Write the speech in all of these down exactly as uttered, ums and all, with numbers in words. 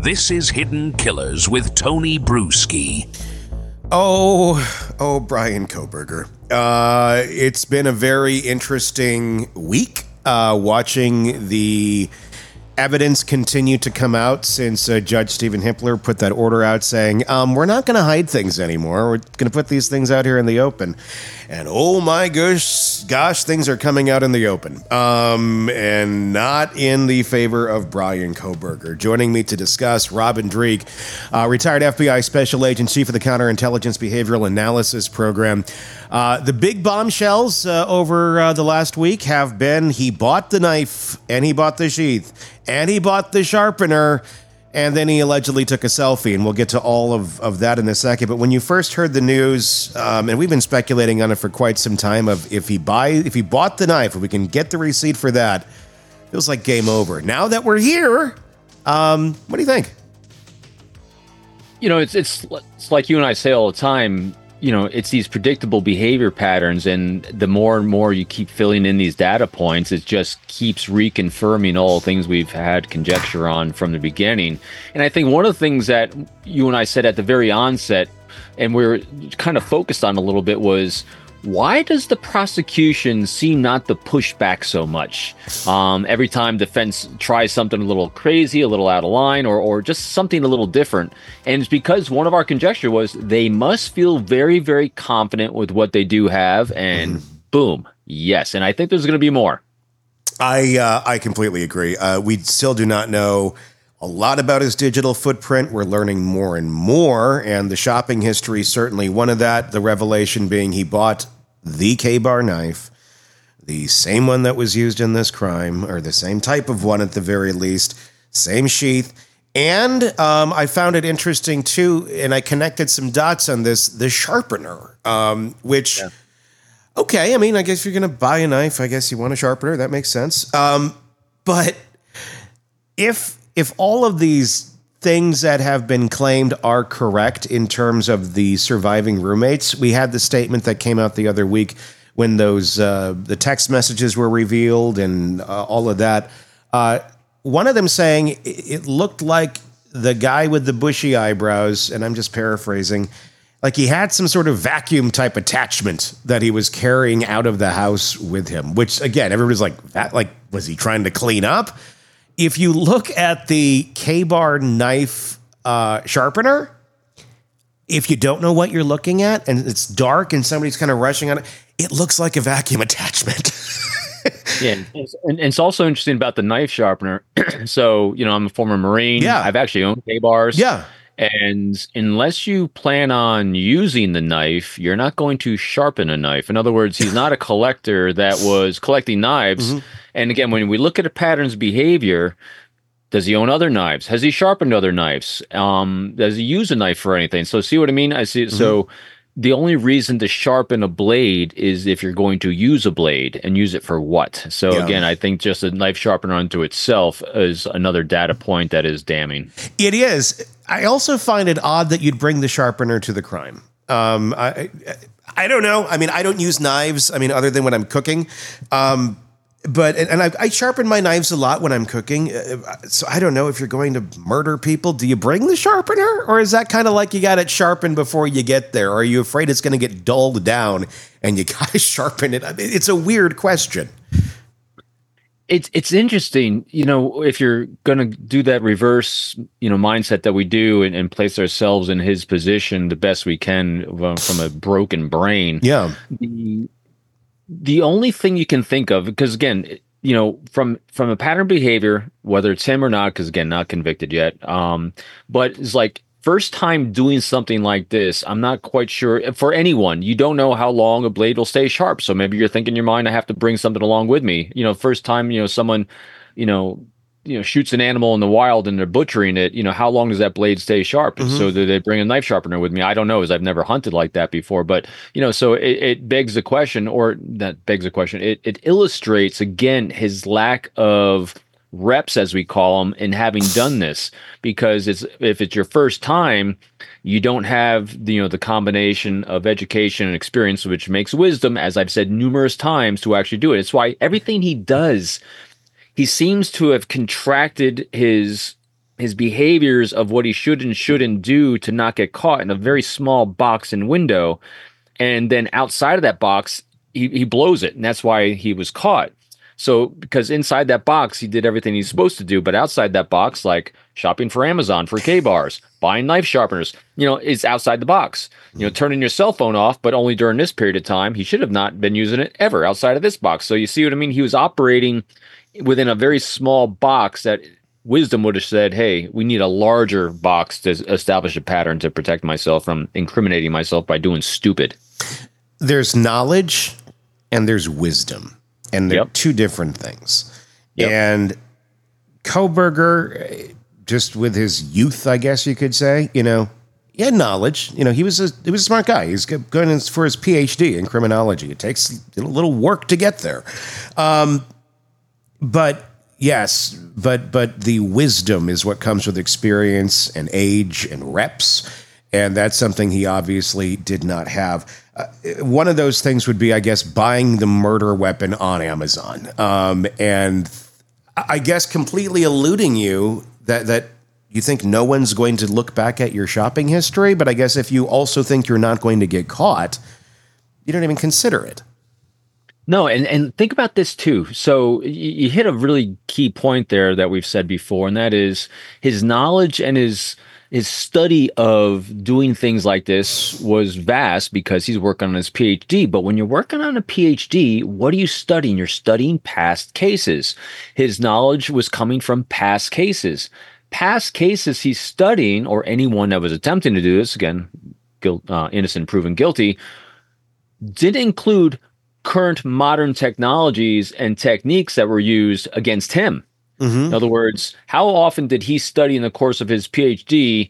This is Hidden Killers with Tony Bruschi. Oh, oh, Bryan Kohberger. Uh, it's been a very interesting week uh, watching the evidence continue to come out since uh, Judge Stephen Hippler put that order out saying, um, we're not going to hide things anymore. We're going to put these things out here in the open. And oh my gosh, gosh, things are coming out in the open. Um, and not in the favor of Bryan Kohberger. Joining me to discuss, Robin Dreeke, uh, retired F B I Special Agent, Chief of the Counterintelligence Behavioral Analysis Program. Uh, the big bombshells uh, over uh, the last week have been he bought the knife and he bought the sheath and he bought the sharpener and then he allegedly took a selfie. And we'll get to all of, of that in a second. But when you first heard the news, um, and we've been speculating on it for quite some time, of if he buy if he bought the knife, if we can get the receipt for that, feels like game over. Now that we're here, um, what do you think? You know, it's it's it's like you and I say all the time. You know, it's these predictable behavior patterns, and the more and more you keep filling in these data points, it just keeps reconfirming all the things we've had conjecture on from the beginning. And I think one of the things that you and I said at the very onset, and we we're kind of focused on a little bit, was why does the prosecution seem not to push back so much? Um, every time defense tries something a little crazy, a little out of line, or or just something a little different. And it's because one of our conjecture was they must feel very, very confident with what they do have. And mm-hmm. boom, yes. And I think there's going to be more. I uh, I completely agree. Uh, we still do not know a lot about his digital footprint. We're learning more and more, and the shopping history is certainly one of that. The revelation being he bought the K-Bar knife, the same one that was used in this crime, or the same type of one at the very least, same sheath. And um, I found it interesting, too, and I connected some dots on this, the sharpener, um, which, yeah. okay, I mean, I guess if you're going to buy a knife, I guess you want a sharpener. That makes sense. Um, but if... If all of these things that have been claimed are correct in terms of the surviving roommates, we had the statement that came out the other week when those uh, the text messages were revealed and uh, all of that. Uh, one of them saying it looked like the guy with the bushy eyebrows, and I'm just paraphrasing, like he had some sort of vacuum type attachment that he was carrying out of the house with him, which again, everybody's like, that, like, was he trying to clean up? If you look at the K-Bar knife uh, sharpener, if you don't know what you're looking at and it's dark and somebody's kind of rushing on it, it looks like a vacuum attachment. Yeah, and, and it's also interesting about the knife sharpener. So, you know, I'm a former Marine. Yeah. I've actually owned K-Bars. Yeah. And unless you plan on using the knife, you're not going to sharpen a knife. In other words, he's not a collector that was collecting knives. Mm-hmm. And again, when we look at a pattern's behavior, does he own other knives? Has he sharpened other knives? Um, does he use a knife for anything? So see what I mean? I see. Mm-hmm. So the only reason to sharpen a blade is if you're going to use a blade, and use it for what? So yeah. Again, I think just a knife sharpener unto itself is another data point that is damning. It is. I also find it odd that you'd bring the sharpener to the crime. Um, I, I don't know. I mean, I don't use knives. I mean, other than when I'm cooking. Um, but and I, I sharpen my knives a lot when I'm cooking. So I don't know if you're going to murder people. Do you bring the sharpener, or is that kind of like you got it sharpened before you get there? Or are you afraid it's going to get dulled down and you got to sharpen it? I mean, it's a weird question. It's it's interesting, you know, if you're going to do that reverse, you know, mindset that we do and, and place ourselves in his position the best we can uh, from a broken brain. Yeah. The, the only thing you can think of, because again, you know, from from a pattern behavior, whether it's him or not, because again, not convicted yet, um, but it's like, first time doing something like this, I'm not quite sure. For anyone, you don't know how long a blade will stay sharp. So maybe you're thinking in your mind, I have to bring something along with me. You know, first time, you know, someone, you know, you know, shoots an animal in the wild and they're butchering it, you know, how long does that blade stay sharp? Mm-hmm. So do they bring a knife sharpener with me? I don't know, as I've never hunted like that before. But, you know, so it, it begs the question, or that begs the question, it, it illustrates, again, his lack of reps, as we call them, in having done this. Because it's if it's your first time, you don't have the, you know, the combination of education and experience, which makes wisdom, as I've said numerous times, to actually do it. It's why everything he does, he seems to have contracted his his behaviors of what he should and shouldn't do to not get caught in a very small box and window. And then outside of that box, he, he blows it. And that's why he was caught. So because inside that box, he did everything he's supposed to do. But outside that box, like shopping for Amazon for K-bars, buying knife sharpeners, you know, is outside the box. You know, turning your cell phone off, but only during this period of time. He should have not been using it ever outside of this box. So you see what I mean? He was operating within a very small box that wisdom would have said, hey, we need a larger box to establish a pattern to protect myself from incriminating myself by doing stupid. There's knowledge and there's wisdom. And they're Yep. two different things. Yep. And Kohberger, just with his youth, I guess you could say, you know, he had knowledge. You know, he was a he was a smart guy. He's going in for his P H D in criminology. It takes a little work to get there. Um, but yes, but but the wisdom is what comes with experience and age and reps. And that's something he obviously did not have. Uh, one of those things would be, I guess, buying the murder weapon on Amazon. Um, and I guess completely eluding you that, that you think no one's going to look back at your shopping history. But I guess if you also think you're not going to get caught, you don't even consider it. No, and, and think about this too. So you, you hit a really key point there that we've said before, and that is his knowledge and his his study of doing things like this was vast because he's working on his P H D. But when you're working on a P H D, what are you studying? You're studying past cases. His knowledge was coming from past cases. Past cases he's studying, or anyone that was attempting to do this, again, guilt, uh, innocent proven guilty, didn't include current modern technologies and techniques that were used against him. Mm-hmm. In other words, how often did he study in the course of his P H D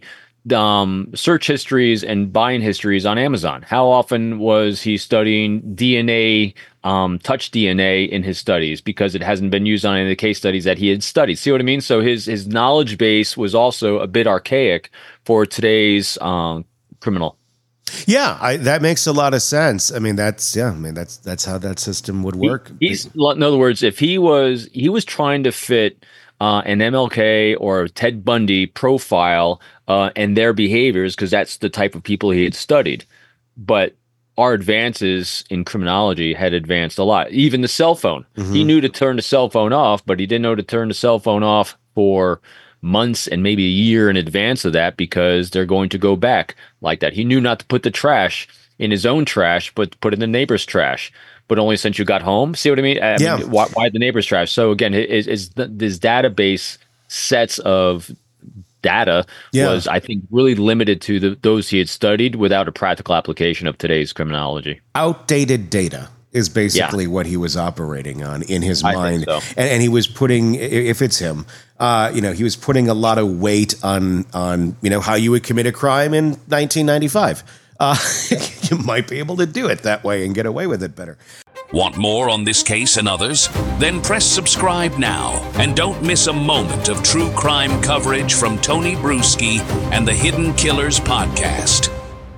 um, search histories and buying histories on Amazon? How often was he studying D N A, um, touch D N A in his studies because it hasn't been used on any of the case studies that he had studied? See what I mean? So his his knowledge base was also a bit archaic for today's um, criminal. Yeah, I, that makes a lot of sense. I mean, that's yeah. I mean, that's that's how that system would work. He, he's, in other words, if he was he was trying to fit uh, an M L K or Ted Bundy profile uh, and their behaviors, because that's the type of people he had studied. But our advances in criminology had advanced a lot. Even the cell phone, mm-hmm. he knew to turn the cell phone off, but he didn't know to turn the cell phone off for months and maybe a year in advance of that, because they're going to go back like that. He knew not to put the trash in his own trash, but put it in the neighbor's trash, but only since you got home. See what I mean? I yeah. mean, why, why the neighbor's trash? So again, his, his, his database sets of data yeah. was, I think, really limited to the, those he had studied without a practical application of today's criminology. Outdated data is basically yeah. what he was operating on in his I mind. think so. And, and he was putting, if it's him, uh, you know, he was putting a lot of weight on, on, you know, how you would commit a crime in nineteen ninety-five. Uh, you might be able to do it that way and get away with it better. Want more on this case and others? Then press subscribe now and don't miss a moment of true crime coverage from Tony Bruschi and the Hidden Killers podcast.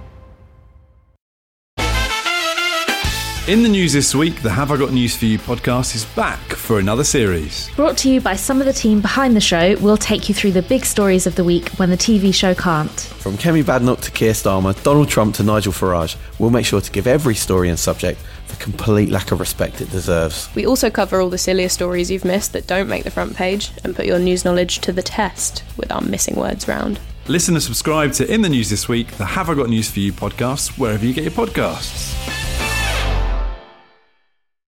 In the news this week, the Have I Got News For You podcast is back for another series. Brought to you by some of the team behind the show, we'll take you through the big stories of the week when the T V show can't. From Kemi Badenoch to Keir Starmer, Donald Trump to Nigel Farage, we'll make sure to give every story and subject the complete lack of respect it deserves. We also cover all the sillier stories you've missed that don't make the front page and put your news knowledge to the test with our missing words round. Listen and subscribe to In the News This Week, the Have I Got News For You podcast, wherever you get your podcasts.